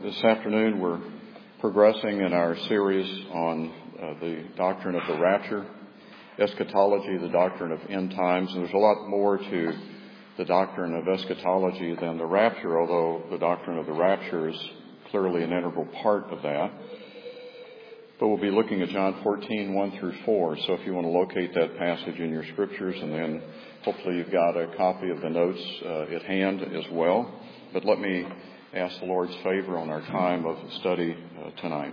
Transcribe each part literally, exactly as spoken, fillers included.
This afternoon we're progressing in our series on uh, the doctrine of the rapture, eschatology, the doctrine of end times. And there's a lot more to the doctrine of eschatology than the rapture, although the doctrine of the rapture is clearly an integral part of that. But we'll be looking at John fourteen, one through four. So if you want to locate that passage in your scriptures, and then hopefully you've got a copy of the notes uh, at hand as well. But let me ask the Lord's favor on our time of study uh, tonight.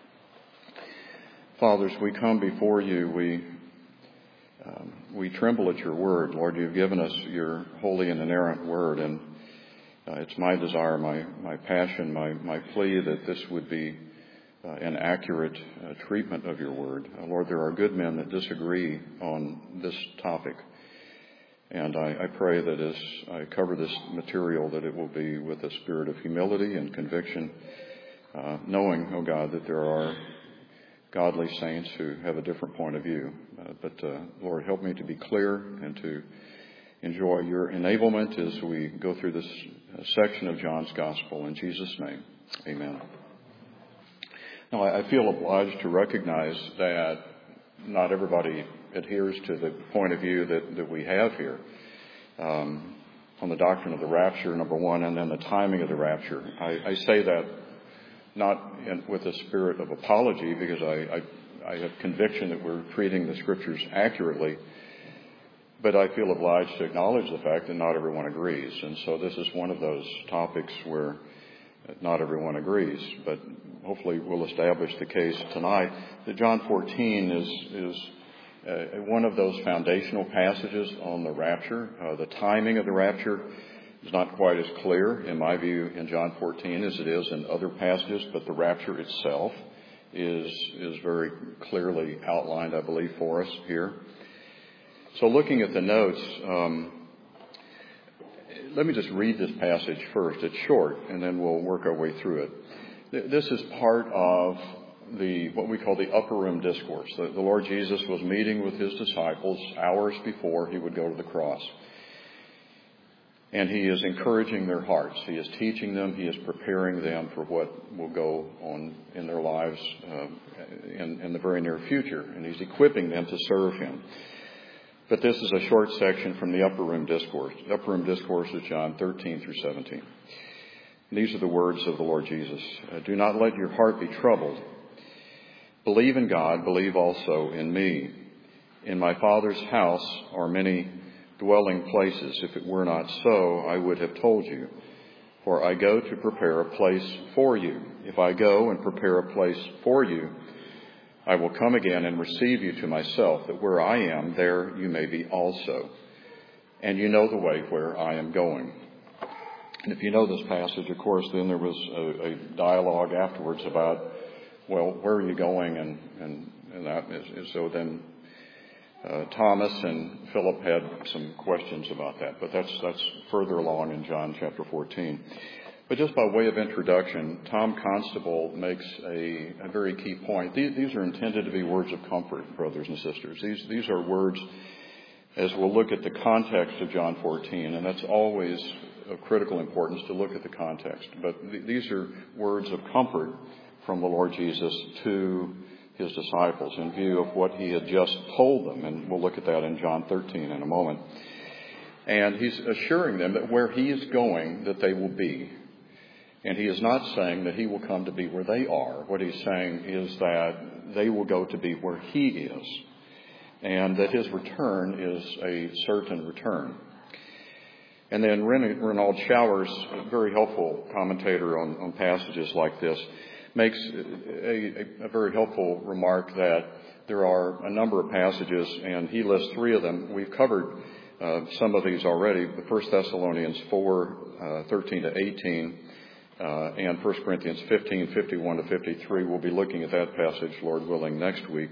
Fathers, we come before you. We um, we tremble at your word. Lord, you've given us your holy and inerrant word, and uh, it's my desire, my, my passion, my, my plea that this would be uh, an accurate uh, treatment of your word. Uh, Lord, there are good men that disagree on this topic. And I, I pray that as I cover this material, that it will be with a spirit of humility and conviction, uh, knowing, oh God, that there are godly saints who have a different point of view. Uh, but, uh, Lord, help me to be clear and to enjoy your enablement as we go through this uh, section of John's Gospel. In Jesus' name, amen. Now, I, I feel obliged to recognize that not everybody adheres to the point of view that, that we have here um, on the doctrine of the rapture, number one, and then the timing of the rapture. I, I say that not in, with a spirit of apology, because I, I, I have conviction that we're treating the scriptures accurately, but I feel obliged to acknowledge the fact that not everyone agrees. And so this is one of those topics where not everyone agrees, but hopefully we'll establish the case tonight that John fourteen is is uh, one of those foundational passages on the rapture. Uh, the timing of the rapture is not quite as clear, in my view, in John fourteen as it is in other passages, but the rapture itself is is very clearly outlined, I believe, for us here. So looking at the notes, um, let me just read this passage first. It's short, and then we'll work our way through it. This is part of the what we call the upper room discourse. The, the Lord Jesus was meeting with his disciples hours before he would go to the cross. And he is encouraging their hearts. He is teaching them. He is preparing them for what will go on in their lives uh, in, in the very near future. And he's equipping them to serve him. But this is a short section from the Upper Room Discourse. The Upper Room Discourse is John thirteen through seventeen. And these are the words of the Lord Jesus. Uh, Do not let your heart be troubled. Believe in God, believe also in me. In my Father's house are many dwelling places. If it were not so, I would have told you. For I go to prepare a place for you. If I go and prepare a place for you, I will come again and receive you to myself, that where I am, there you may be also. And you know the way where I am going. And if you know this passage, of course, then there was a, a dialogue afterwards about, well, where are you going? And, and, and that is, and so then uh, Thomas and Philip had some questions about that. But that's, that's further along in John chapter fourteen. But just by way of introduction, Tom Constable makes a, a very key point. These, these are intended to be words of comfort, brothers and sisters. These, these are words, as we'll look at the context of John fourteen, and that's always of critical importance to look at the context. But th- these are words of comfort from the Lord Jesus to his disciples in view of what he had just told them. And we'll look at that in John thirteen in a moment. And he's assuring them that where he is going, that they will be. And he is not saying that he will come to be where they are. What he's saying is that they will go to be where he is, and that his return is a certain return. And then Renald Showers, a very helpful commentator on, on passages like this, makes a, a, a very helpful remark that there are a number of passages, and he lists three of them. We've covered uh, some of these already. The First Thessalonians four, uh, thirteen to eighteen. Uh, and First Corinthians fifteen, fifty-one to fifty-three. We'll be looking at that passage, Lord willing, next week.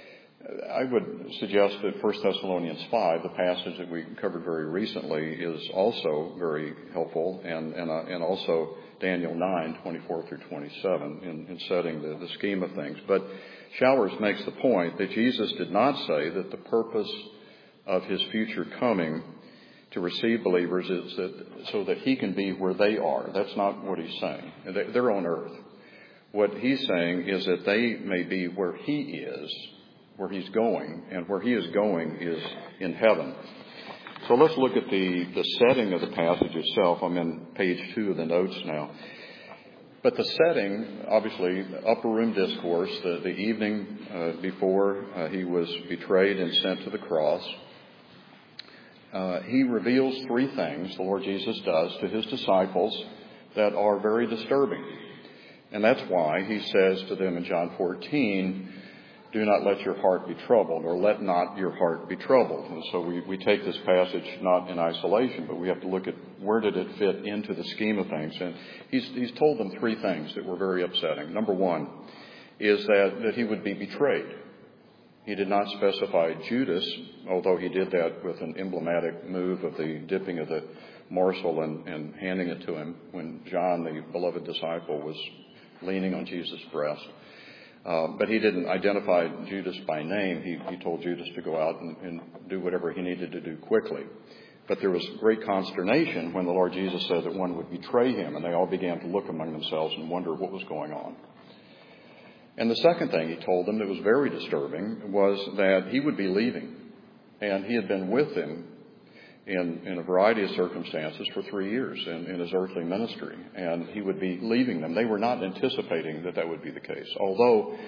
I would suggest that First Thessalonians five, the passage that we covered very recently, is also very helpful, and and, uh, and also Daniel nine, twenty-four through twenty-seven in, in setting the, the scheme of things. But Showers makes the point that Jesus did not say that the purpose of his future coming to receive believers is that so that he can be where they are. That's not what he's saying. They're on earth. What he's saying is that they may be where he is, where he's going, and where he is going is in heaven. So let's look at the, the setting of the passage itself. I'm in page two of the notes now. But the setting, obviously, upper room discourse, the, the evening uh, before uh, he was betrayed and sent to the cross. Uh, he reveals three things, the Lord Jesus does, to his disciples that are very disturbing. And that's why he says to them in John fourteen, do not let your heart be troubled, or let not your heart be troubled. And so we, we take this passage not in isolation, but we have to look at where did it fit into the scheme of things. And he's, he's told them three things that were very upsetting. Number one is that, that he would be betrayed. He did not specify Judas, although he did that with an emblematic move of the dipping of the morsel and, and handing it to him when John, the beloved disciple, was leaning on Jesus' breast. Uh, but he didn't identify Judas by name. He, he told Judas to go out and, and do whatever he needed to do quickly. But there was great consternation when the Lord Jesus said that one would betray him, and they all began to look among themselves and wonder what was going on. And the second thing he told them that was very disturbing was that he would be leaving. And he had been with them in, in a variety of circumstances for three years in, in his earthly ministry. And he would be leaving them. They were not anticipating that that would be the case. Although,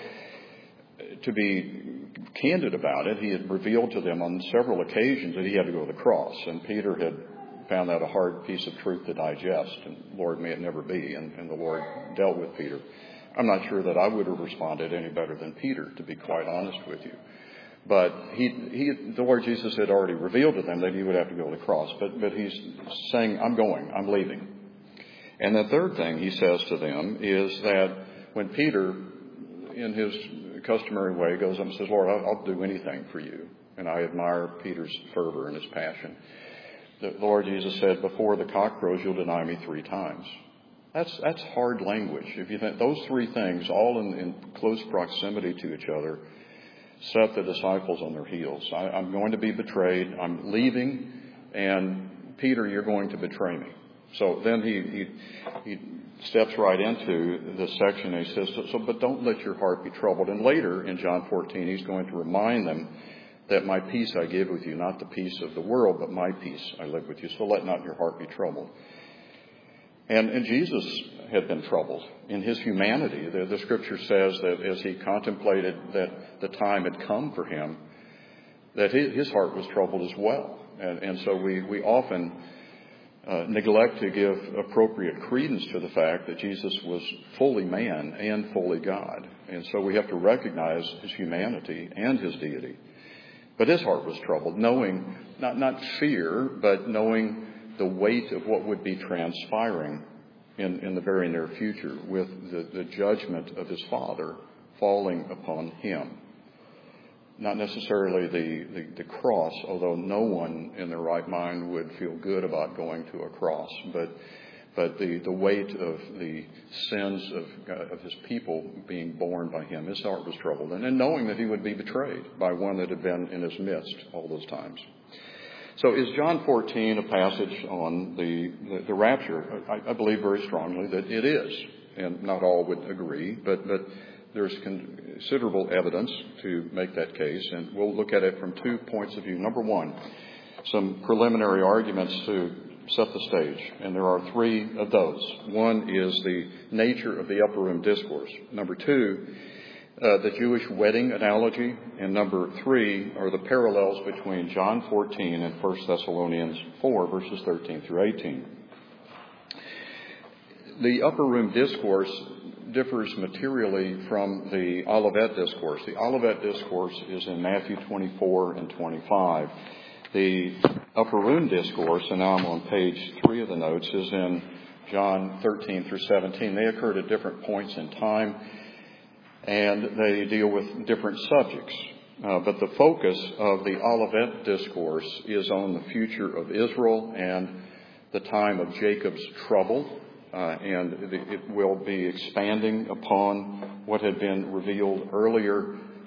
to be candid about it, he had revealed to them on several occasions that he had to go to the cross. And Peter had found that a hard piece of truth to digest. And Lord, may it never be. And, and the Lord dealt with Peter. I'm not sure that I would have responded any better than Peter, to be quite honest with you. But he, he, the Lord Jesus had already revealed to them that he would have to go to the cross. But, but he's saying, I'm going, I'm leaving. And the third thing he says to them is that when Peter, in his customary way, goes up and says, Lord, I'll, I'll do anything for you. And I admire Peter's fervor and his passion. The Lord Jesus said, before the cock crows, you'll deny me three times. That's that's hard language. If you think those three things, all in, in close proximity to each other, set the disciples on their heels. I, I'm going to be betrayed. I'm leaving, and Peter, you're going to betray me. So then he he, he steps right into this section and he says, so, so but don't let your heart be troubled. And later in John fourteen, he's going to remind them that my peace I give with you, not the peace of the world, but my peace I live with you. So let not your heart be troubled. And, and Jesus had been troubled in his humanity. The, the scripture says that as he contemplated that the time had come for him, that his, his heart was troubled as well. And, and so we, we often uh, neglect to give appropriate credence to the fact that Jesus was fully man and fully God. And so we have to recognize his humanity and his deity. But his heart was troubled, knowing, not, not fear, but knowing the weight of what would be transpiring in, in the very near future with the, the judgment of his Father falling upon him. Not necessarily the, the, the cross, although no one in their right mind would feel good about going to a cross, but but the, the weight of the sins of, uh, of his people being borne by him. His heart was troubled, and, and knowing that he would be betrayed by one that had been in his midst all those times. So is John fourteen a passage on the, the, the rapture? I, I believe very strongly that it is, and not all would agree, but, but there's considerable evidence to make that case, and we'll look at it from two points of view. Number one, some preliminary arguments to set the stage, and there are three of those. One is the nature of the upper room discourse. Number two, Uh, the Jewish wedding analogy, and number three are the parallels between John fourteen and First Thessalonians four, verses thirteen through eighteen. The upper room discourse differs materially from the Olivet discourse. The Olivet discourse is in Matthew twenty-four and twenty-five. The upper room discourse, and now I'm on page three of the notes, is in John thirteen through seventeen. They occurred at different points in time, and they deal with different subjects. Uh, but the focus of the Olivet discourse is on the future of Israel and the time of Jacob's trouble. Uh, and it will be expanding upon what had been revealed earlier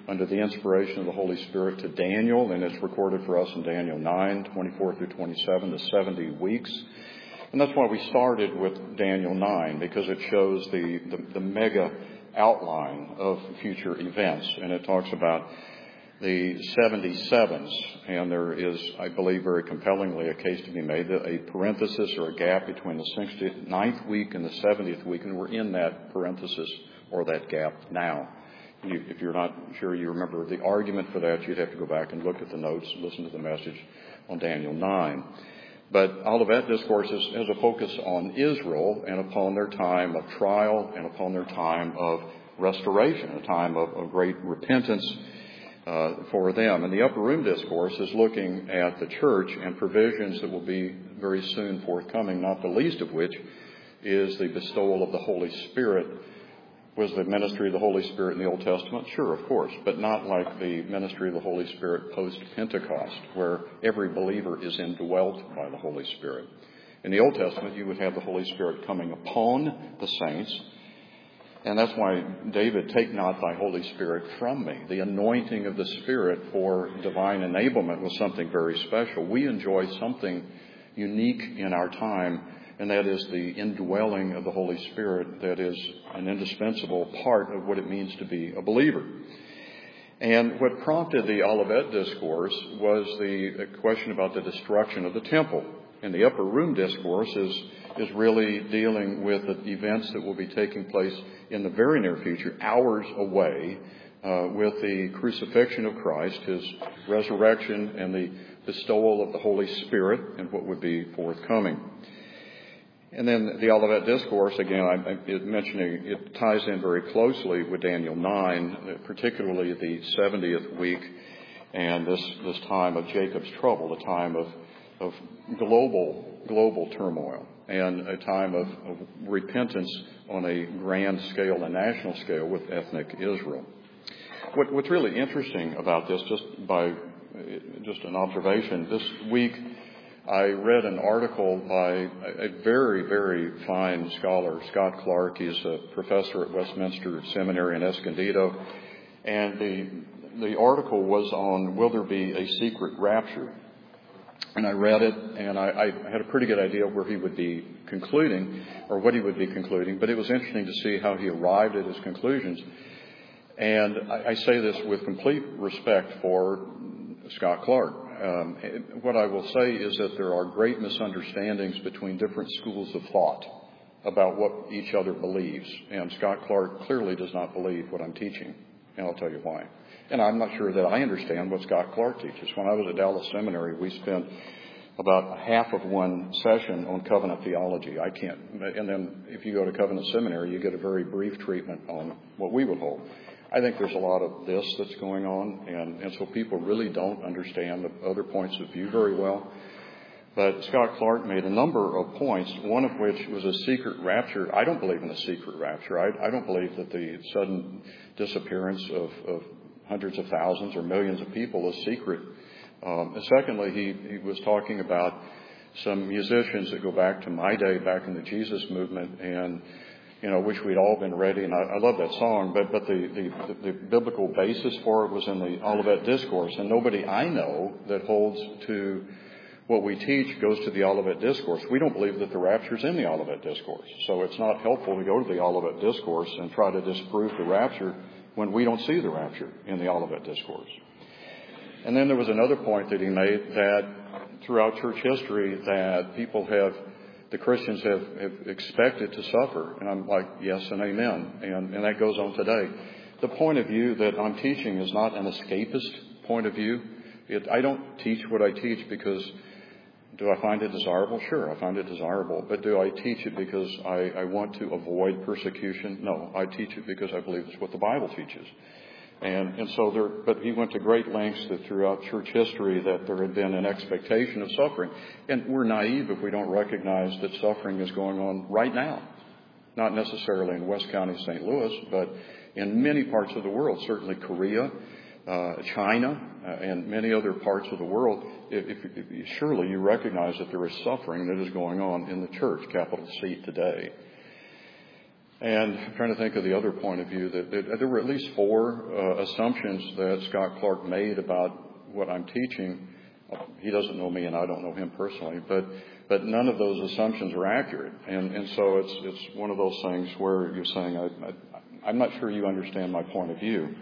under the inspiration of the Holy Spirit to Daniel, and it's recorded for us in Daniel nine, twenty-four through twenty-seven, the seventy weeks. And that's why we started with Daniel nine, because it shows the, the, the mega outline of future events. And it talks about the seventy-sevens, and there is, I believe, very compellingly a case to be made that a parenthesis or a gap between the sixty-ninth week and the seventieth week, and we're in that parenthesis or that gap now. You, if you're not sure you remember the argument for that, you'd have to go back and look at the notes and listen to the message on Daniel nine. But Olivet Discourse has a focus on Israel and upon their time of trial and upon their time of restoration, a time of, of great repentance uh, for them. And the Upper Room Discourse is looking at the church and provisions that will be very soon forthcoming, not the least of which is the bestowal of the Holy Spirit. Was the ministry of the Holy Spirit in the Old Testament? Sure, of course, but not like the ministry of the Holy Spirit post-Pentecost, where every believer is indwelt by the Holy Spirit. In the Old Testament, you would have the Holy Spirit coming upon the saints, and that's why David, take not thy Holy Spirit from me. The anointing of the Spirit for divine enablement was something very special. We enjoy something unique in our time, and that is the indwelling of the Holy Spirit that is an indispensable part of what it means to be a believer. And what prompted the Olivet Discourse was the question about the destruction of the temple. And the Upper Room Discourse is, is really dealing with the events that will be taking place in the very near future, hours away, uh, with the crucifixion of Christ, His resurrection, and the bestowal of the Holy Spirit, and what would be forthcoming. And then the Olivet Discourse, again, I, I mentioning it ties in very closely with Daniel nine, particularly the seventieth week and this, this time of Jacob's trouble, a time of, of global, global turmoil and a time of, of repentance on a grand scale, a national scale with ethnic Israel. What, what's really interesting about this, just by just an observation, this week I read an article by a very, very fine scholar, Scott Clark. He's a professor at Westminster Seminary in Escondido. And the, the article was on, will there be a secret rapture? And I read it, and I, I had a pretty good idea of where he would be concluding, or what he would be concluding. But it was interesting to see how he arrived at his conclusions. And I, I say this with complete respect for Scott Clark. Um, what I will say is that there are great misunderstandings between different schools of thought about what each other believes. And Scott Clark clearly does not believe what I'm teaching. And I'll tell you why. And I'm not sure that I understand what Scott Clark teaches. When I was at Dallas Seminary, we spent about half of one session on covenant theology. I can't. And then if you go to covenant seminary, you get a very brief treatment on what we would hold. I think there's a lot of this that's going on, and, and so people really don't understand the other points of view very well. But Scott Clark made a number of points, one of which was a secret rapture. I don't believe in a secret rapture. I, I don't believe that the sudden disappearance of, of hundreds of thousands or millions of people is secret. Um, and secondly, he, he was talking about some musicians that go back to my day, back in the Jesus movement, and you know, wish we'd all been ready. And I, I love that song, but, but the, the, the biblical basis for it was in the Olivet Discourse. And nobody I know that holds to what we teach goes to the Olivet Discourse. We don't believe that the rapture's in the Olivet Discourse. So it's not helpful to go to the Olivet Discourse and try to disprove the rapture when we don't see the rapture in the Olivet Discourse. And then there was another point that he made, that throughout church history that people have The Christians have, have expected to suffer. And I'm like, yes and amen. And, and that goes on today. The point of view that I'm teaching is not an escapist point of view. It, I don't teach what I teach because, do I find it desirable? Sure, I find it desirable. But do I teach it because I, I want to avoid persecution? No, I teach it because I believe it's what the Bible teaches. And, and so there, but he went to great lengths that throughout church history that there had been an expectation of suffering. And we're naive if we don't recognize that suffering is going on right now. Not necessarily in West County, Saint Louis, but in many parts of the world, certainly Korea, uh, China, uh, and many other parts of the world. If, if, if, surely you recognize that there is suffering that is going on in the church, capital C, today. And I'm trying to think of the other point of view. That, that there were at least four uh, assumptions that Scott Clark made about what I'm teaching. He doesn't know me, and I don't know him personally, but but none of those assumptions are accurate. And and so it's it's one of those things where you're saying, I, I, I'm not sure you understand my point of view,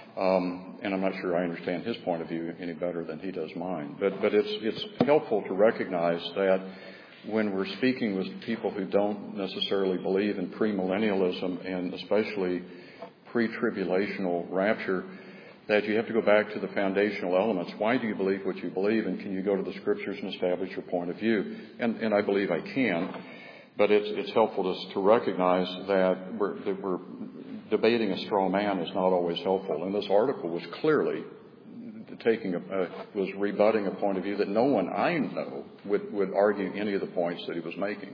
um, and I'm not sure I understand his point of view any better than he does mine. But but it's it's helpful to recognize that when we're speaking with people who don't necessarily believe in premillennialism and especially pre-tribulational rapture, that you have to go back to the foundational elements. Why do you believe what you believe, and can you go to the Scriptures and establish your point of view? And, and I believe I can, but it's, it's helpful to, to recognize that we're, that we're debating a straw man is not always helpful. And this article was clearly taking a, uh, was rebutting a point of view that no one I know would, would argue any of the points that he was making.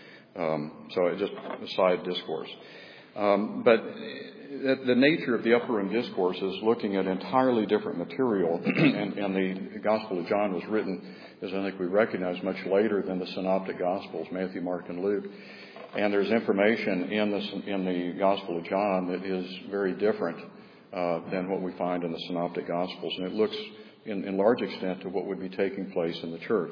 Um, so it just a side discourse. Um, but the nature of the Upper Room Discourse is looking at entirely different material, and, and the Gospel of John was written, as I think we recognize, much later than the Synoptic Gospels, Matthew, Mark, and Luke. And there's information in the, in the Gospel of John that is very different uh, than what we find in the Synoptic Gospels, and it looks in, in large extent to what would be taking place in the church.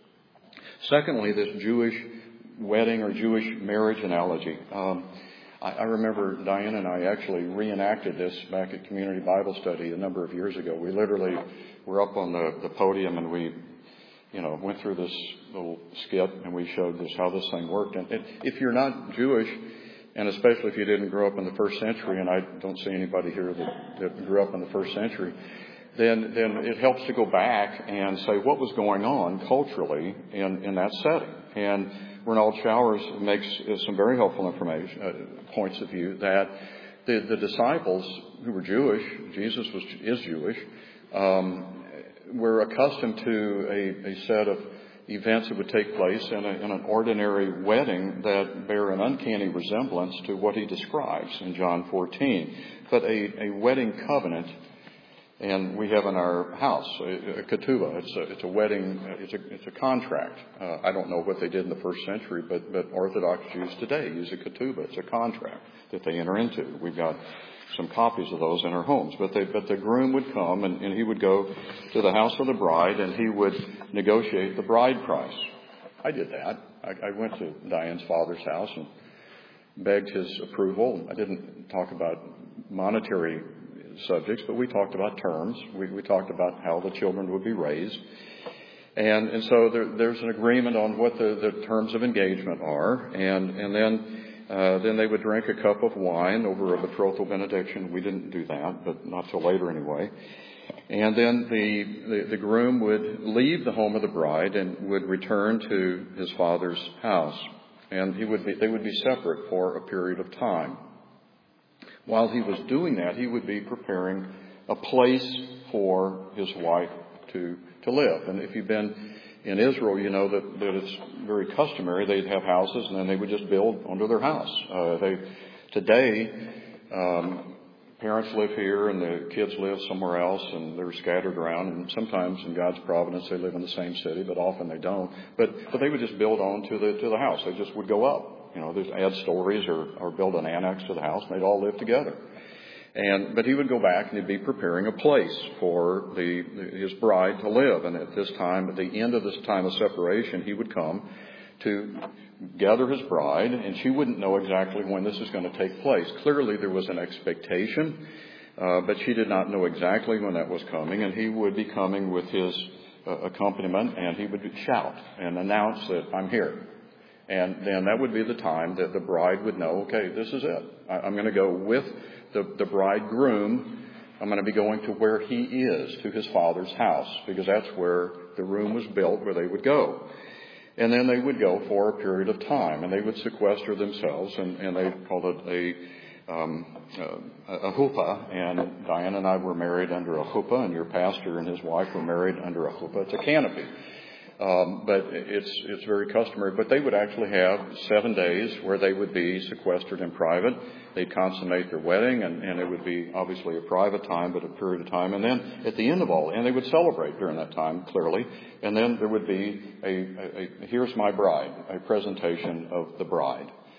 Secondly, this Jewish wedding or Jewish marriage analogy. Um, I remember Diane and I actually reenacted this back at Community Bible Study a number of years ago. We literally were up on the, the podium and we, you know, went through this little skit and we showed this how this thing worked. And if you're not Jewish, and especially if you didn't grow up in the first century, and I don't see anybody here that, that grew up in the first century, then then it helps to go back and say what was going on culturally in, in that setting. And Renald Showers makes some very helpful information, uh, points of view that the, the disciples who were Jewish, Jesus was is Jewish, um, were accustomed to a, a set of events that would take place in, a, in an ordinary wedding that bear an uncanny resemblance to what he describes in John fourteen. But a, a wedding covenant, and we have in our house a, a ketubah. It's a, it's a wedding. It's a, it's a contract. Uh, I don't know what they did in the first century, but, but Orthodox Jews today use a ketubah. It's a contract that they enter into. We've got some copies of those in our homes. But they, but the groom would come and, and he would go to the house of the bride and he would negotiate the bride price. I did that. I, I went to Diane's father's house and begged his approval. I didn't talk about monetary subjects, but we talked about terms. We, we talked about how the children would be raised. And, and so there, there's an agreement on what the, the terms of engagement are. And, and then, uh, then they would drink a cup of wine over a betrothal benediction. We didn't do that, but not till later anyway. And then the, the, the groom would leave the home of the bride and would return to his father's house. And he would be, they would be separate for a period of time. While he was doing that, he would be preparing a place for his wife to, to live. And if you've been in Israel, you know that, that it's very customary. They'd have houses and then they would just build onto their house. Uh, they, today, um, parents live here and the kids live somewhere else and they're scattered around. And sometimes in God's providence they live in the same city, but often they don't. But, but they would just build on to the, to the house. They just would go up. You know, there's add stories or, or build an annex to the house, and they'd all live together. And but he would go back and he'd be preparing a place for the, the his bride to live. And at this time, at the end of this time of separation, he would come to gather his bride, and she wouldn't know exactly when this is going to take place. Clearly, there was an expectation, uh, but she did not know exactly when that was coming. And he would be coming with his uh, accompaniment, and he would shout and announce that I'm here. And then that would be the time that the bride would know, okay, this is it. I, I'm going to go with the, the bridegroom. I'm going to be going to where he is, to his father's house, because that's where the room was built where they would go. And then they would go for a period of time, and they would sequester themselves, and, and they called it a, um, a, a chuppah. And Diane and I were married under a chuppah, and your pastor and his wife were married under a chuppah. It's a canopy. Um, but it's it's very customary. But they would actually have seven days where they would be sequestered in private. They'd consummate their wedding, and, and it would be obviously a private time, but a period of time. And then at the end of all, and they would celebrate during that time, clearly. And then there would be a, a, a here's my bride, a presentation of the bride.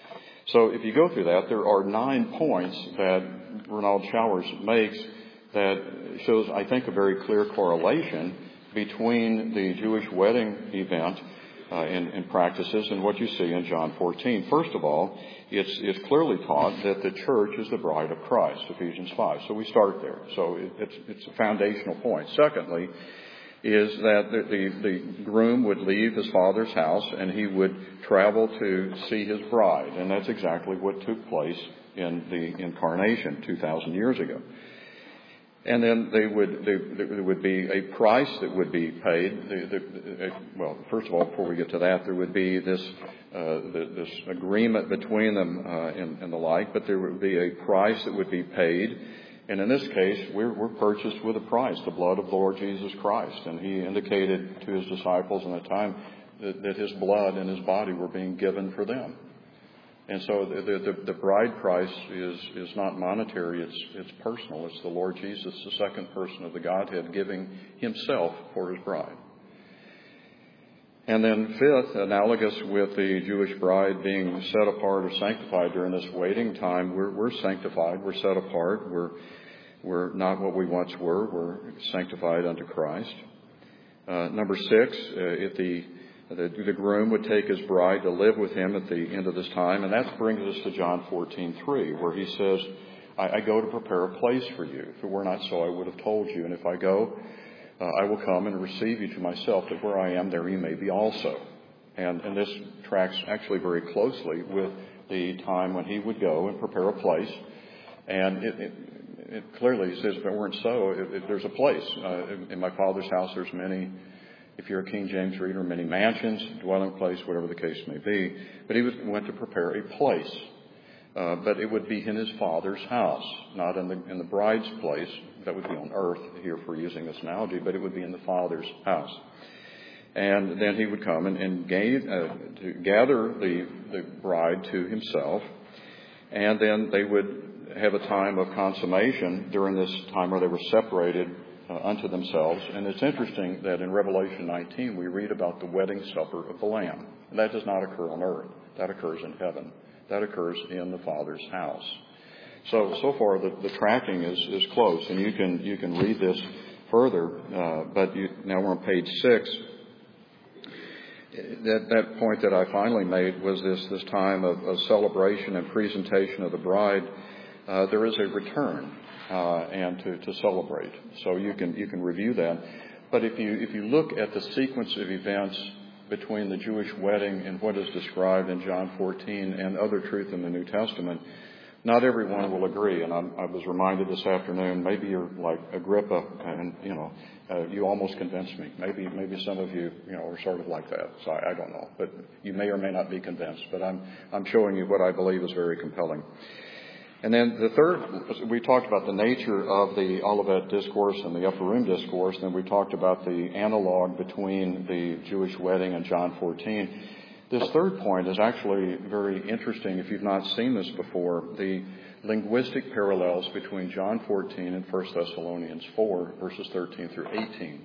So if you go through that, there are nine points that Renald Showers makes that shows, I think, a very clear correlation between the Jewish wedding event uh, and, and practices and what you see in John fourteen. First of all, it's, it's clearly taught that the church is the bride of Christ, Ephesians five. So we start there. So it, it's, it's a foundational point. Secondly, is that the, the, the groom would leave his father's house and he would travel to see his bride. And that's exactly what took place in the incarnation two thousand years ago. And then they would, they, there would be a price that would be paid. The, the, well, first of all, before we get to that, there would be this, uh, the, this agreement between them, uh, and, and the like, but there would be a price that would be paid. And in this case, we're, we're purchased with a price, the blood of the Lord Jesus Christ. And he indicated to his disciples in that time that, that his blood and his body were being given for them. And so the, the, the bride price is, is not monetary, it's, it's personal. It's the Lord Jesus, the second person of the Godhead, giving himself for his bride. And then fifth, analogous with the Jewish bride being set apart or sanctified during this waiting time, we're, we're sanctified, we're set apart, we're, we're not what we once were, we're sanctified unto Christ. Uh, number six, uh, if the The, the groom would take his bride to live with him at the end of this time. And that brings us to John fourteen three, where he says, I, I go to prepare a place for you. If it were not so, I would have told you. And if I go, uh, I will come and receive you to myself, that where I am, there you may be also. And, and this tracks actually very closely with the time when he would go and prepare a place. And it, it, it clearly says, if it weren't so, it, it, there's a place. Uh, in, in my Father's house, there's many... If you're a King James reader, many mansions, dwelling place, whatever the case may be. But he was, went to prepare a place. Uh, but it would be in his Father's house, not in the, in the bride's place. That would be on earth here for using this analogy, but it would be in the Father's house. And then he would come and, and gain, uh, to gather the, the bride to himself. And then they would have a time of consummation during this time where they were separated Uh, unto themselves. And it's interesting that in Revelation nineteen we read about the wedding supper of the Lamb. And that does not occur on earth. That occurs in heaven. That occurs in the Father's house. So, so far the, the tracking is, is close. And you can, you can read this further. Uh, but you, now we're on page six. That, that point that I finally made was this, this time of, of celebration and presentation of the bride. Uh, there is a return. Uh, and to, to celebrate. So you can you can review that. But if you if you look at the sequence of events between the Jewish wedding and what is described in John fourteen and other truth in the New Testament, not everyone will agree. And I'm, I was reminded this afternoon, maybe you're like Agrippa, and you know, uh, you almost convinced me. Maybe maybe some of you you know are sort of like that. So I, I don't know, but you may or may not be convinced. But I'm I'm showing you what I believe is very compelling. And then the third, we talked about the nature of the Olivet Discourse and the Upper Room Discourse. And then we talked about the analog between the Jewish wedding and John fourteen. This third point is actually very interesting if you've not seen this before. The linguistic parallels between John fourteen and First Thessalonians four, verses thirteen through eighteen.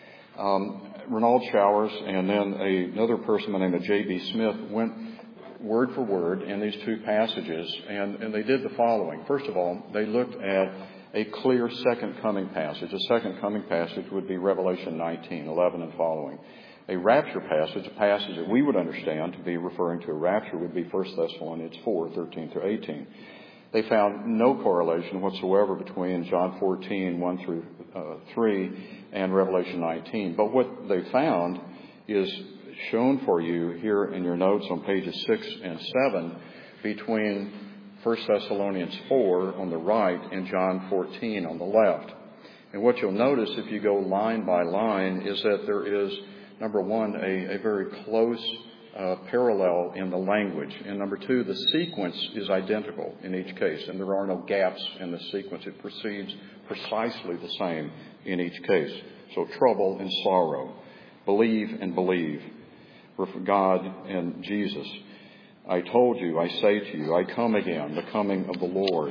Um, Renald Showers and then a, another person by the name of J B Smith went word for word in these two passages, and, and they did the following. First of all, they looked at a clear second coming passage. A second coming passage would be Revelation nineteen, eleven and following. A rapture passage, a passage that we would understand to be referring to a rapture, would be First Thessalonians four, thirteen through eighteen. They found no correlation whatsoever between John fourteen, one through three, and Revelation nineteen. But what they found is shown for you here in your notes on pages six and seven between First Thessalonians four on the right and John fourteen on the left. And what you'll notice if you go line by line is that there is, number one, a, a very close uh, parallel in the language. And number two, the sequence is identical in each case, and there are no gaps in the sequence. It proceeds precisely the same in each case. So trouble and sorrow, believe and believe, for God and Jesus. I told you, I say to you, I come again, the coming of the Lord.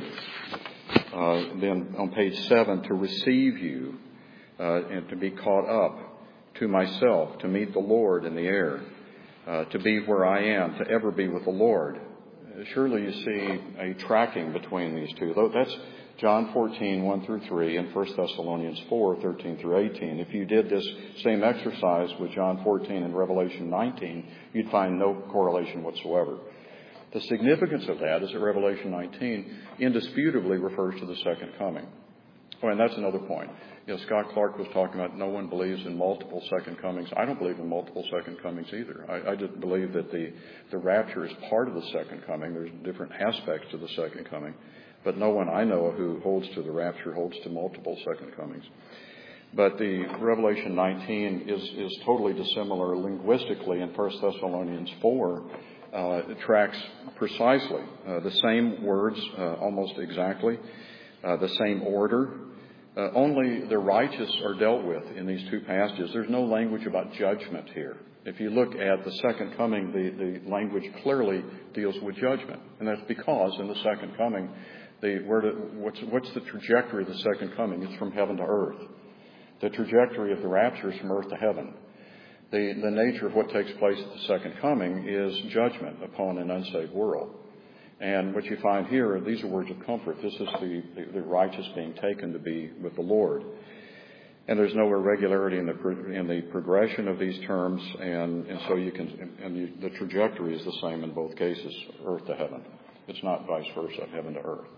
Uh, then on page seven, to receive you uh, and to be caught up to myself, to meet the Lord in the air, uh, to be where I am, to ever be with the Lord. surely you see a tracking between these two. That's John fourteen, one through three, and First Thessalonians four, thirteen through eighteen. If you did this same exercise with John fourteen and Revelation nineteen, you'd find no correlation whatsoever. The significance of that is that Revelation nineteen indisputably refers to the second coming. Oh, and that's another point. You know, Scott Clark was talking about no one believes in multiple second comings. I don't believe in multiple second comings either. I, I just believe that the, the rapture is part of the second coming. There's different aspects to the second coming. But no one I know who holds to the rapture holds to multiple second comings. But the Revelation nineteen is, is totally dissimilar linguistically in First Thessalonians four. Uh, it tracks precisely uh, the same words uh, almost exactly, uh, the same order. Uh, only the righteous are dealt with in these two passages. There's no language about judgment here. If you look at the second coming, the, the language clearly deals with judgment. And that's because in the second coming, the, where to, what's, what's the trajectory of the second coming? It's from heaven to earth. The trajectory of the rapture is from earth to heaven. The, the nature of what takes place at the second coming is judgment upon an unsaved world. And what you find here, these are words of comfort. This is the, the, the righteous being taken to be with the Lord. And there's no irregularity in the in the progression of these terms, and, and so you can, and you, the trajectory is the same in both cases, earth to heaven. It's not vice versa, heaven to earth.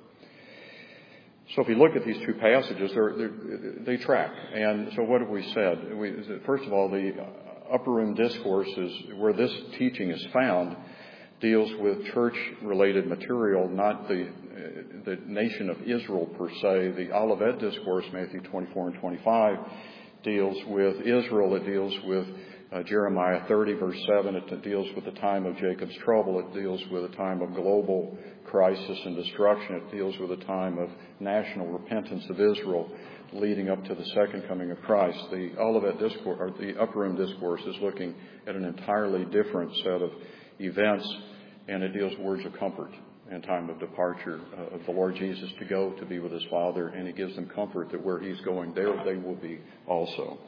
So if you look at these two passages, they're, they're, they track. And so what have we said? We, first of all, the upper room discourses, where this teaching is found, deals with church-related material, not the the nation of Israel per se. The Olivet Discourse, Matthew twenty-four and twenty-five, deals with Israel. It deals with uh, Jeremiah thirty, verse seven. It deals with the time of Jacob's trouble. It deals with a time of global crisis and destruction. It deals with a time of national repentance of Israel leading up to the second coming of Christ. The Olivet Discourse, or the Upper Room Discourse, is looking at an entirely different set of events, and it deals with words of comfort and time of departure uh, of the Lord Jesus to go to be with his Father, and he gives them comfort that where he's going, there they will be also.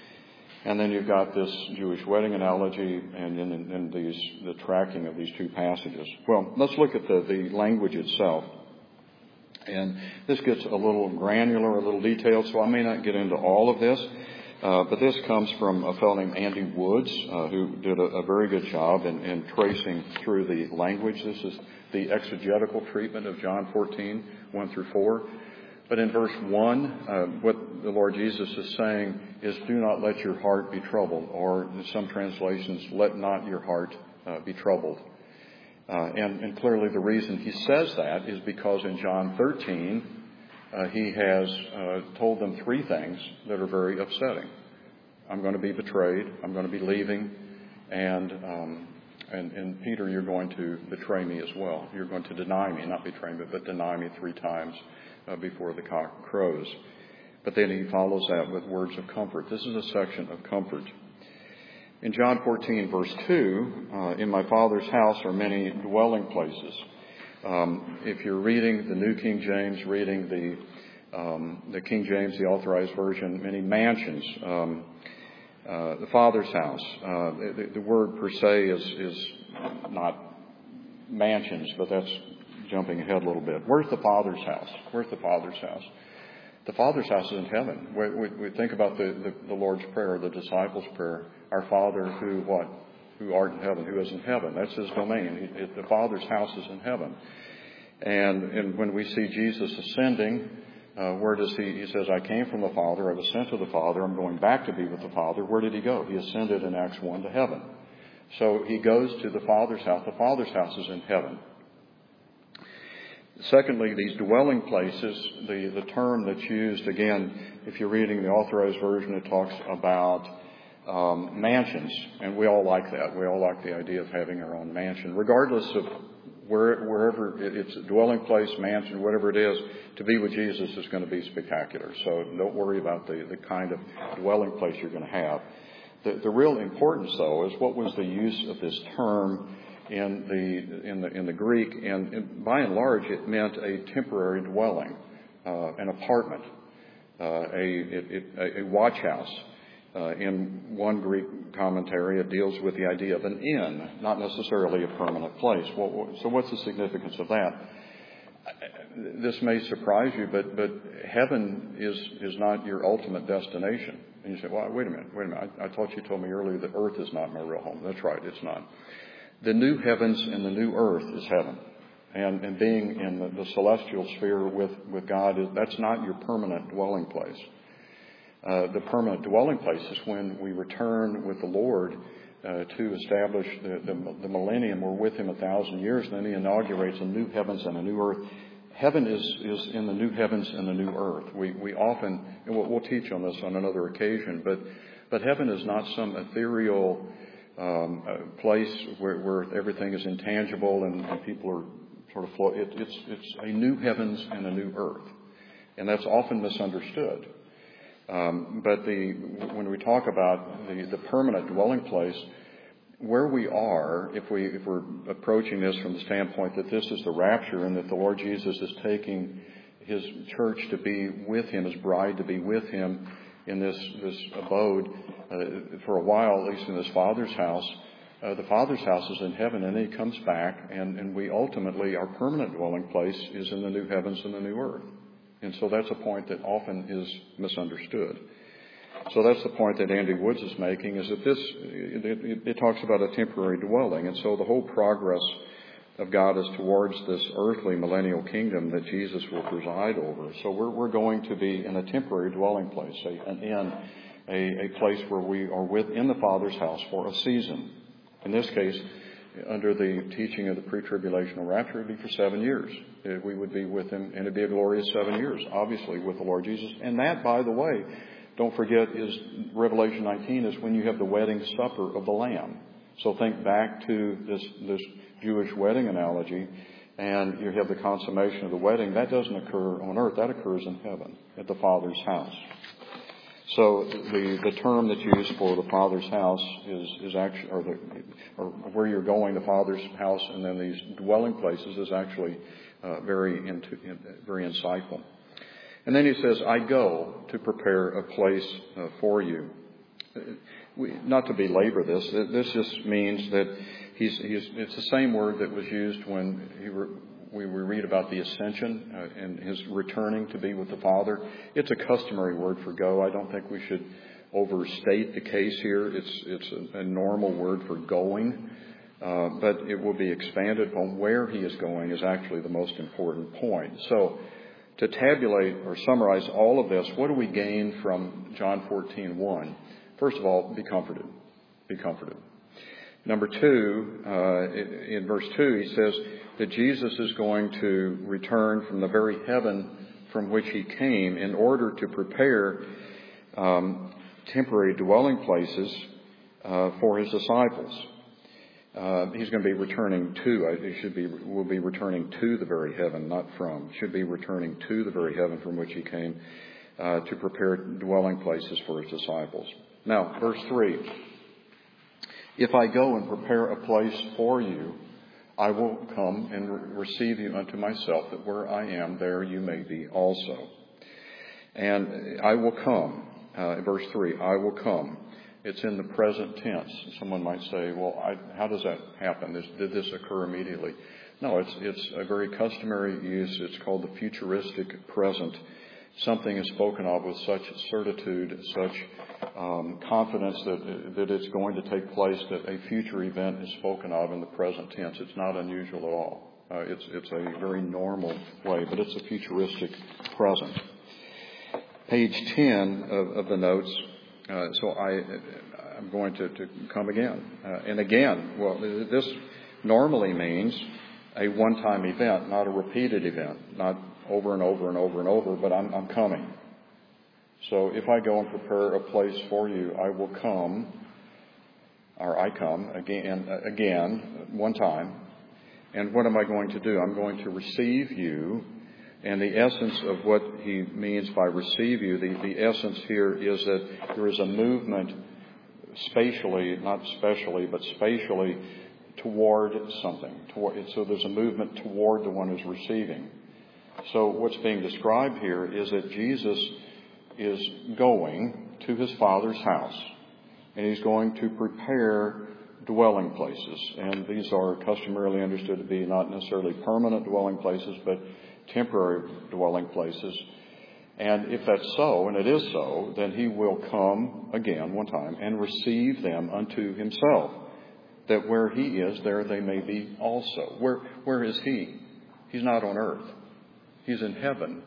And then you've got this Jewish wedding analogy and in, in, in these, the tracking of these two passages. Well, let's look at the, the language itself. And this gets a little granular, a little detailed, so I may not get into all of this. Uh, but this comes from a fellow named Andy Woods, uh, who did a, a very good job in, in tracing through the language. This is the exegetical treatment of John fourteen, one through four. But in verse one, uh, what the Lord Jesus is saying is, do not let your heart be troubled. Or in some translations, let not your heart uh, be troubled. Uh, and, and clearly the reason he says that is because in John thirteen, Uh, he has uh, told them three things that are very upsetting. I'm going to be betrayed. I'm going to be leaving. And, um, and, and Peter, you're going to betray me as well. You're going to deny me, not betray me, but deny me three times uh, before the cock crows. But then he follows that with words of comfort. This is a section of comfort. In John fourteen, verse two, uh, in my Father's house are many dwelling places. Um, if you're reading the New King James, reading the um, the King James, the Authorized Version, many mansions, um, uh, the Father's house. Uh, the, the word per se is is not mansions, but that's jumping ahead a little bit. Where's the Father's house? Where's the Father's house? The Father's house is in heaven. We, we, we think about the, the, the Lord's Prayer, the disciples' prayer. Our Father who what? Who art in heaven, who is in heaven. That's his domain. He, the Father's house is in heaven. And, and when we see Jesus ascending, uh, where does he, he says, I came from the Father, I've ascended to the Father, I'm going back to be with the Father. Where did he go? He ascended in Acts one to heaven. So he goes to the Father's house. The Father's house is in heaven. Secondly, these dwelling places, the, the term that's used, again, if you're reading the Authorized Version, it talks about Um, mansions, and we all like that. We all like the idea of having our own mansion, regardless of where, wherever it's a dwelling place, mansion, whatever it is. To be with Jesus is going to be spectacular. So don't worry about the, the kind of dwelling place you're going to have. The, the real importance, though, is what was the use of this term in the in the in the Greek, and, and by and large, it meant a temporary dwelling, uh, an apartment, uh, a, it, it, a watch house. Uh, in one Greek commentary, it deals with the idea of an inn, not necessarily a permanent place. Well, so what's the significance of that? This may surprise you, but, but heaven is, is not your ultimate destination. And you say, well, wait a minute, wait a minute. I, I thought you told me earlier that earth is not my real home. That's right, it's not. The new heavens and the new earth is heaven. And, and being in the, the celestial sphere with, with God, is, that's not your permanent dwelling place. Uh, the permanent dwelling place is when we return with the Lord uh, to establish the, the, the millennium. We're with Him a thousand years, and then He inaugurates a new heavens and a new earth. Heaven is, is in the new heavens and the new earth. We, we often, and we'll, we'll teach on this on another occasion, but, but heaven is not some ethereal um, uh, place where, where everything is intangible and, and people are sort of float. It, it's, it's a new heavens and a new earth. And that's often misunderstood. Um, but the, when we talk about the, the permanent dwelling place, where we are, if we if we're approaching this from the standpoint that this is the rapture and that the Lord Jesus is taking His church to be with Him, His bride to be with Him in this this abode uh, for a while, at least in His Father's house. Uh, the Father's house is in heaven, and then He comes back, and, and we ultimately, our permanent dwelling place is in the new heavens and the new earth. And so that's a point that often is misunderstood. So that's the point that Andy Woods is making, is that this, it, it, it talks about a temporary dwelling. And so the whole progress of God is towards this earthly millennial kingdom that Jesus will preside over. So we're, we're going to be in a temporary dwelling place, a, an inn, a, a place where we are within the Father's house for a season. In this case, under the teaching of the pre-tribulational rapture, it would be for seven years. We would be with Him, and it would be a glorious seven years, obviously, with the Lord Jesus. And that, by the way, don't forget, is Revelation nineteen is when you have the wedding supper of the Lamb. So think back to this, this Jewish wedding analogy, and you have the consummation of the wedding. That doesn't occur on earth. That occurs in heaven, at the Father's house. So the, the term that's used for the Father's house is, is actually, or, the, or where you're going, the Father's house, and then these dwelling places is actually uh, very, into, very insightful. And then he says, I go to prepare a place uh, for you. We, not to belabor this, this just means that he's, he's, it's the same word that was used when he re, we, we read about the ascension uh, and His returning to be with the Father. It's a customary word for go. I don't think we should overstate the case here. It's, it's a, a normal word for going, uh, but it will be expanded on where He is going is actually the most important point. So, to tabulate or summarize all of this, what do we gain from John fourteen one? First of all, be comforted. Be comforted. Number two, uh, in verse two, he says that Jesus is going to return from the very heaven from which He came in order to prepare um, temporary dwelling places uh, for His disciples. Uh, he's going to be returning to, he should be, will be returning to the very heaven, not from. Should be returning to the very heaven from which He came uh, to prepare dwelling places for His disciples. Now, verse three. If I go and prepare a place for you, I will come and re- receive you unto myself, that where I am, there you may be also. And I will come, uh, verse three, I will come. It's in the present tense. Someone might say, well, I, how does that happen? This, did this occur immediately? No, it's, it's a very customary use. It's called the futuristic present. Something is spoken of with such certitude, such um, confidence that, that it's going to take place, that a future event is spoken of in the present tense. It's not unusual at all. Uh, it's, it's a very normal way, but it's a futuristic present. Page ten of, of the notes. Uh, so I, I'm going to, to come again. Uh, and again, well, this normally means a one-time event, not a repeated event, not over and over and over and over, but I'm, I'm coming. So if I go and prepare a place for you, I will come, or I come again, again, one time. And what am I going to do? I'm going to receive you. And the essence of what he means by receive you, the, the essence here is that there is a movement spatially, not specially, but spatially toward something. Toward, so there's a movement toward the one who's receiving. So what's being described here is that Jesus is going to his Father's house, and he's going to prepare dwelling places. And these are customarily understood to be not necessarily permanent dwelling places, but temporary dwelling places. And if that's so, and it is so, then he will come again one time and receive them unto himself, that where he is, there they may be also. Where, where is he? He's not on earth. He's in heaven.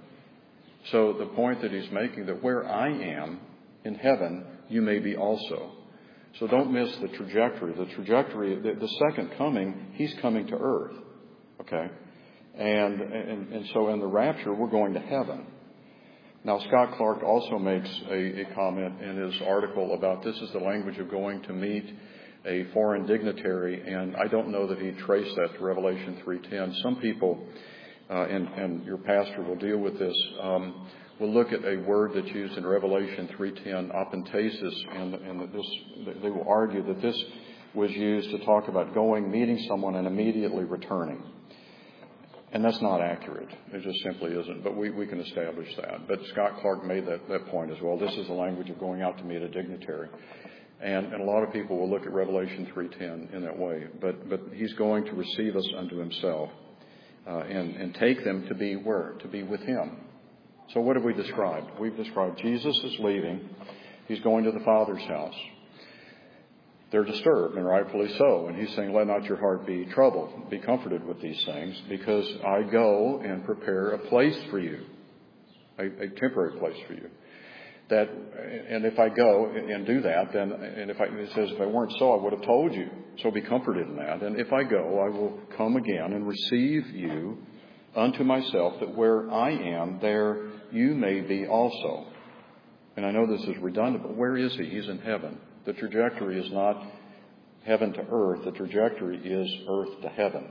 So the point that he's making, that where I am in heaven, you may be also. So don't miss the trajectory. The trajectory, the, the second coming, he's coming to earth. Okay? And, and, and so in the rapture, we're going to heaven. Now, Scott Clark also makes a, a comment in his article about this is the language of going to meet a foreign dignitary, and I don't know that he traced that to Revelation three ten. Some people, uh, and, and your pastor will deal with this, um, will look at a word that's used in Revelation three ten, apentesis, and, and this, they will argue that this was used to talk about going, meeting someone, and immediately returning. And that's not accurate. It just simply isn't. But we, we can establish that. But Scott Clark made that, that point as well. This is the language of going out to meet a dignitary. And, and a lot of people will look at Revelation three ten in that way. But, but he's going to receive us unto himself uh, and, and take them to be where? To be with him. So what have we described? We've described Jesus is leaving. He's going to the Father's house. They're disturbed, and rightfully so. And he's saying, let not your heart be troubled. Be comforted with these things, because I go and prepare a place for you, a, a temporary place for you. That, and if I go and do that, then, and if I, it says, if I weren't so, I would have told you. So be comforted in that. And if I go, I will come again and receive you unto myself, that where I am, there you may be also. And I know this is redundant, but where is he? He's in heaven. The trajectory is not heaven to earth. The trajectory is earth to heaven.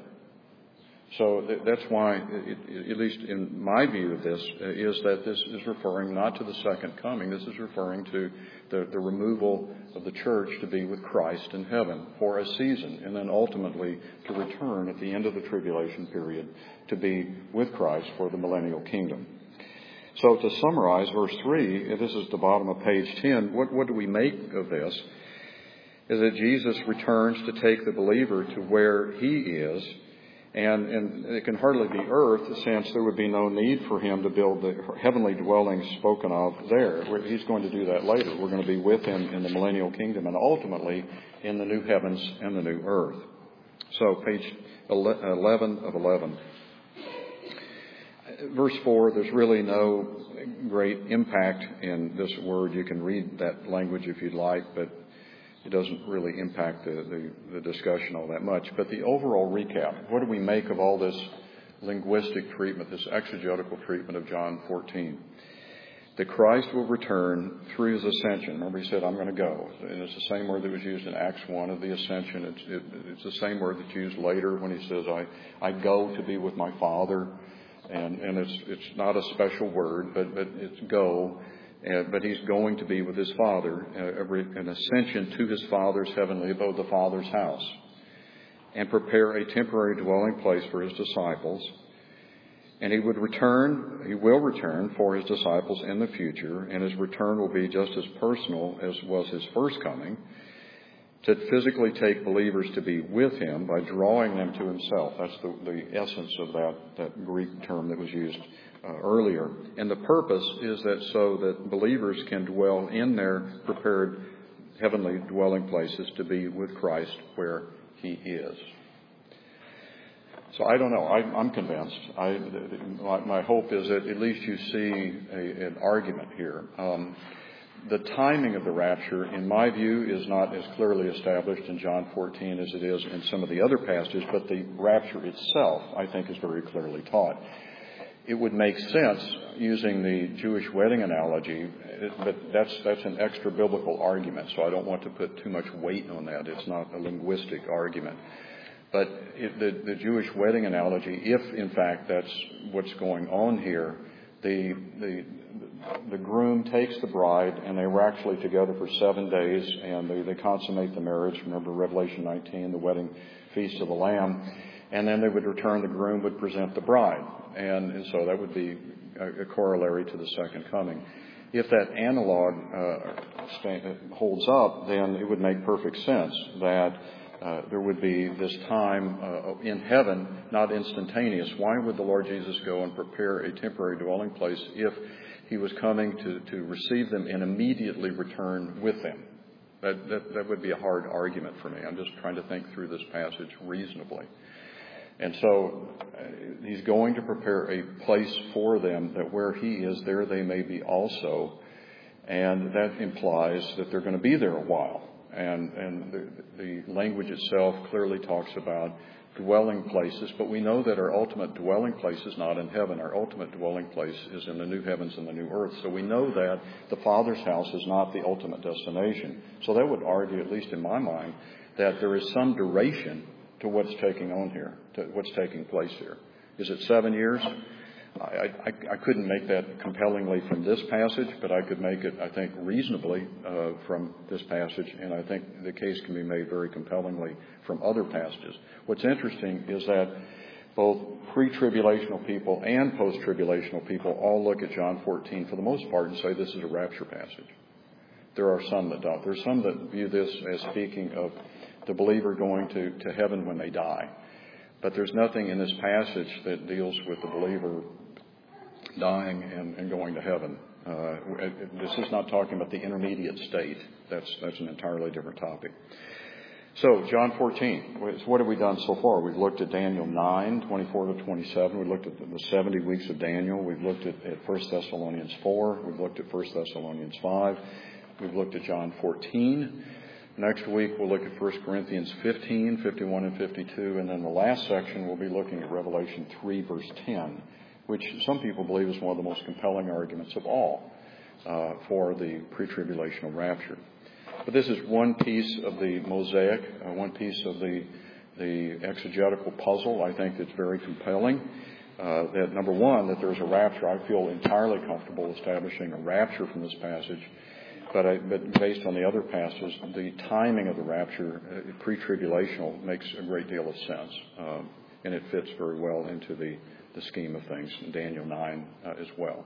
So that's why, at least in my view of this, is that this is referring not to the second coming. This is referring to the, the removal of the church to be with Christ in heaven for a season, and then ultimately to return at the end of the tribulation period to be with Christ for the millennial kingdom. So to summarize verse three, and this is the bottom of page ten, what, what do we make of this? Is that Jesus returns to take the believer to where he is, and, and it can hardly be earth, since there would be no need for him to build the heavenly dwellings spoken of there. He's going to do that later. We're going to be with him in the millennial kingdom and ultimately in the new heavens and the new earth. So page eleven of eleven. Verse four, there's really no great impact in this word. You can read that language if you'd like, but it doesn't really impact the, the, the discussion all that much. But the overall recap, what do we make of all this linguistic treatment, this exegetical treatment of John fourteen? That Christ will return through his ascension. Remember, he said, I'm going to go. And it's the same word that was used in Acts one of the ascension. It's, it, it's the same word that's used later when he says, I, I go to be with my Father. And, and it's, it's not a special word, but, but it's go. Uh, but he's going to be with his Father, uh, an ascension to his Father's heavenly abode, the Father's house, and prepare a temporary dwelling place for his disciples. And he would return, he will return for his disciples in the future, and his return will be just as personal as was his first coming, to physically take believers to be with him by drawing them to himself. That's the, the essence of that, that Greek term that was used uh, earlier. And the purpose is that so that believers can dwell in their prepared heavenly dwelling places to be with Christ where he is. So I don't know. I, I'm convinced. I, my, my hope is that at least you see a, an argument here. Um, The timing of the rapture, in my view, is not as clearly established in John fourteen as it is in some of the other passages, but the rapture itself, I think, is very clearly taught. It would make sense using the Jewish wedding analogy, but that's that's an extra biblical argument, so I don't want to put too much weight on that. It's not a linguistic argument. But it, the, the Jewish wedding analogy, if in fact that's what's going on here, the the the groom takes the bride, and they were actually together for seven days, and they, they consummate the marriage. Remember Revelation nineteen, the wedding feast of the Lamb. And then they would return, the groom would present the bride. And, and so that would be a, a corollary to the second coming. if that analog uh, sta- holds up, then it would make perfect sense that uh, there would be this time uh, in heaven, not instantaneous. Why would the Lord Jesus go and prepare a temporary dwelling place if he was coming to, to receive them and immediately return with them? That, that, that would be a hard argument for me. I'm just trying to think through this passage reasonably. And so uh, he's going to prepare a place for them that where he is, there they may be also. And that implies that they're going to be there a while. And, and the, the language itself clearly talks about dwelling places, but we know that our ultimate dwelling place is not in heaven. Our ultimate dwelling place is in the new heavens and the new earth. So we know that the Father's house is not the ultimate destination. So that would argue, at least in my mind, that there is some duration to what's taking on here, to what's taking place here. Is it seven years? I, I, I couldn't make that compellingly from this passage, but I could make it, I think, reasonably uh, from this passage, and I think the case can be made very compellingly from other passages. What's interesting is that both pre-tribulational people and post-tribulational people all look at John fourteen for the most part and say this is a rapture passage. There are some that don't. There are some that view this as speaking of the believer going to, to heaven when they die. But there's nothing in this passage that deals with the believer dying and, and going to heaven. Uh, this is not talking about the intermediate state. That's that's an entirely different topic. So, John fourteen. What have we done so far? We've looked at Daniel nine, twenty-four to twenty-seven. We looked at the seventy weeks of Daniel. We've looked at, at First Thessalonians four. We've looked at First Thessalonians five. We've looked at John fourteen. Next week, we'll look at First Corinthians fifteen, fifty-one and fifty-two. And then the last section, we'll be looking at Revelation three, verse ten, which some people believe is one of the most compelling arguments of all uh, for the pre-tribulational rapture. But this is one piece of the mosaic, uh, one piece of the the exegetical puzzle. I think it's very compelling. Uh, that number one, that there's a rapture. I feel entirely comfortable establishing a rapture from this passage. But, I, but based on the other passages, the timing of the rapture, uh, pre-tribulational, makes a great deal of sense. Um, and it fits very well into the, the scheme of things in Daniel nine uh, as well.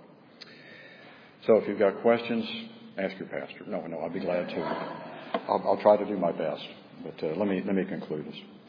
So if you've got questions, ask your pastor. No, no, I'll be glad to. I'll, I'll try to do my best. But uh, let me let me conclude this.